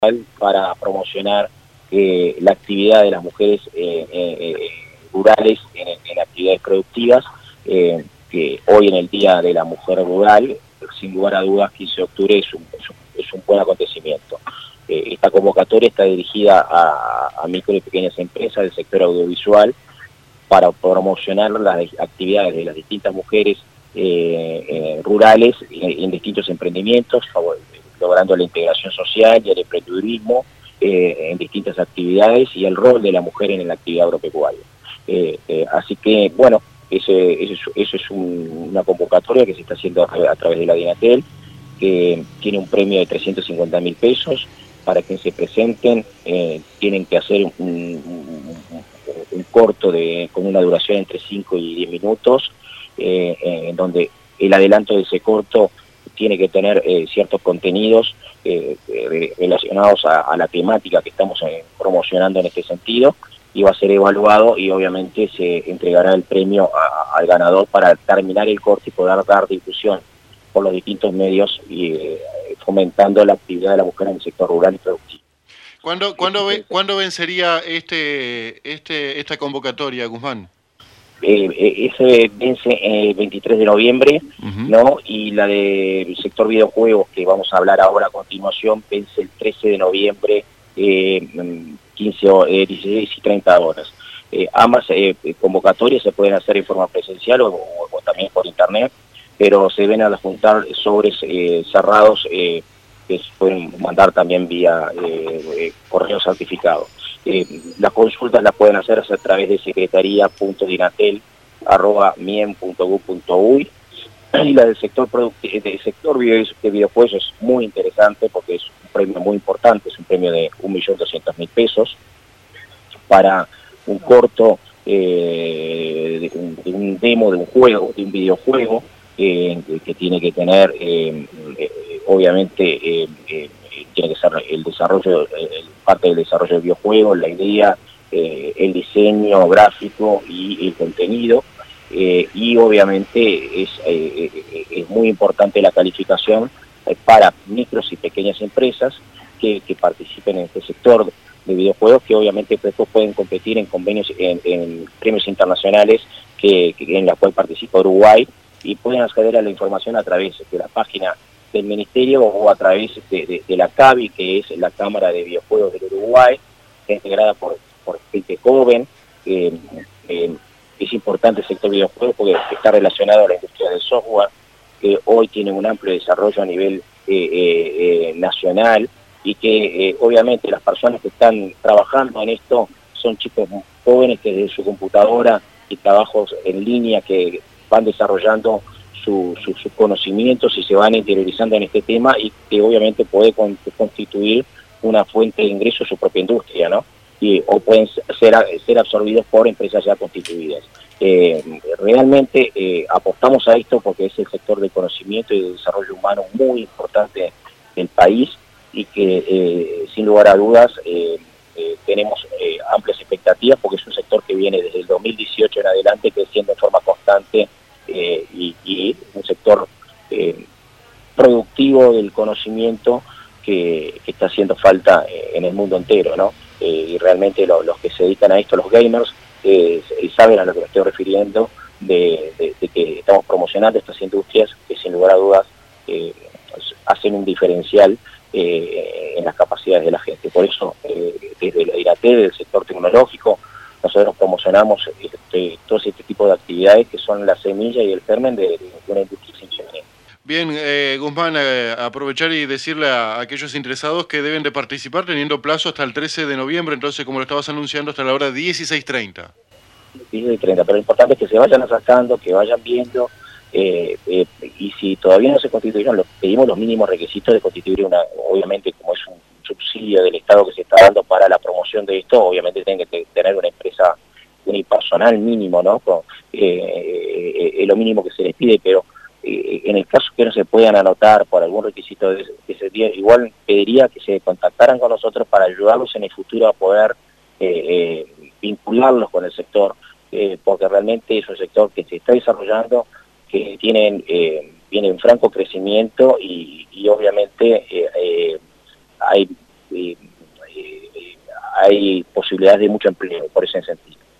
para promocionar la actividad de las mujeres rurales en actividades productivas, que hoy en el Día de la Mujer Rural, sin lugar a dudas, 15 de octubre es un buen acontecimiento. Esta convocatoria está dirigida a micro y pequeñas empresas del sector audiovisual para promocionar las actividades de las distintas mujeres rurales en distintos emprendimientos, logrando la integración social y el emprendedurismo en distintas actividades y el rol de la mujer en la actividad agropecuaria. Así que, bueno, eso es una convocatoria que se está haciendo a través de la DINATEL, que tiene un premio de 350.000 pesos. Para quien se presenten, tienen que hacer un corto con una duración entre 5 y 10 minutos, en donde el adelanto de ese corto tiene que tener ciertos contenidos relacionados a la temática que estamos promocionando en este sentido, y va a ser evaluado y obviamente se entregará el premio al ganador para terminar el corte y poder dar difusión por los distintos medios y fomentando la actividad de la mujer en el sector rural y productivo. ¿Cuándo vencería esta convocatoria, Guzmán? Ese vence el 23 de noviembre, ¿no? Y la del sector videojuegos, que vamos a hablar ahora a continuación, vence el 13 de noviembre, 16 y 30 horas. Ambas convocatorias se pueden hacer en forma presencial o también por internet, pero se ven a juntar sobres cerrados que se pueden mandar también vía correo certificado. Las consultas las pueden hacer a través de secretaría.dinatel@mien.gov.uy, y la del sector de videojuegos es muy interesante porque es un premio muy importante, es un premio de 1.200.000 pesos para un corto de un demo de un juego, de un videojuego que tiene que tener obviamente tiene que ser el desarrollo, parte del desarrollo del videojuego, la idea, el diseño gráfico y el contenido, y obviamente es muy importante la calificación para micros y pequeñas empresas que participen en este sector de videojuegos, que obviamente después pueden competir en convenios, en premios internacionales en la cual participa Uruguay, y pueden acceder a la información a través de la página del Ministerio o a través de la CABI, que es la Cámara de Videojuegos del Uruguay, integrada por gente joven. Es importante el sector videojuegos porque está relacionado a la industria del software, que hoy tiene un amplio desarrollo a nivel nacional, y que obviamente las personas que están trabajando en esto son chicos jóvenes que desde su computadora y trabajos en línea que van desarrollando sus conocimientos y se van interiorizando en este tema, y que obviamente puede constituir una fuente de ingreso a su propia industria, ¿no? O pueden ser absorbidos por empresas ya constituidas. Realmente apostamos a esto porque es el sector de conocimiento y de desarrollo humano muy importante del país, y que sin lugar a dudas tenemos amplias expectativas porque es un sector que viene desde el 2018 en adelante creciendo en forma constante, y un sector productivo del conocimiento que está haciendo falta en el mundo entero, ¿no? Y realmente los que se dedican a esto, los gamers, saben a lo que me estoy refiriendo, de que estamos promocionando estas industrias que sin lugar a dudas hacen un diferencial en las capacidades de la gente. Por eso, desde la DINATEL, del sector tecnológico, nosotros promocionamos todo este tipo de actividades que son la semilla y el germen de una industria sin femenina. Bien, Guzmán, aprovechar y decirle a aquellos interesados que deben de participar teniendo plazo hasta el 13 de noviembre, entonces como lo estabas anunciando, hasta la hora 16:30. 16:30, pero lo importante es que se vayan acercando, que vayan viendo, y si todavía no se constituyeron, pedimos los mínimos requisitos de constituir obviamente como es un subsidio del Estado que se está dando para la promoción de esto, obviamente tienen que tener una empresa unipersonal mínimo, ¿no? Es lo mínimo que se les pide, pero en el caso que no se puedan anotar por algún requisito de ese día, igual pediría que se contactaran con nosotros para ayudarlos en el futuro a poder vincularlos con el sector, porque realmente es un sector que se está desarrollando, que viene en franco crecimiento, y obviamente hay hay posibilidades de mucho empleo por ese sentido.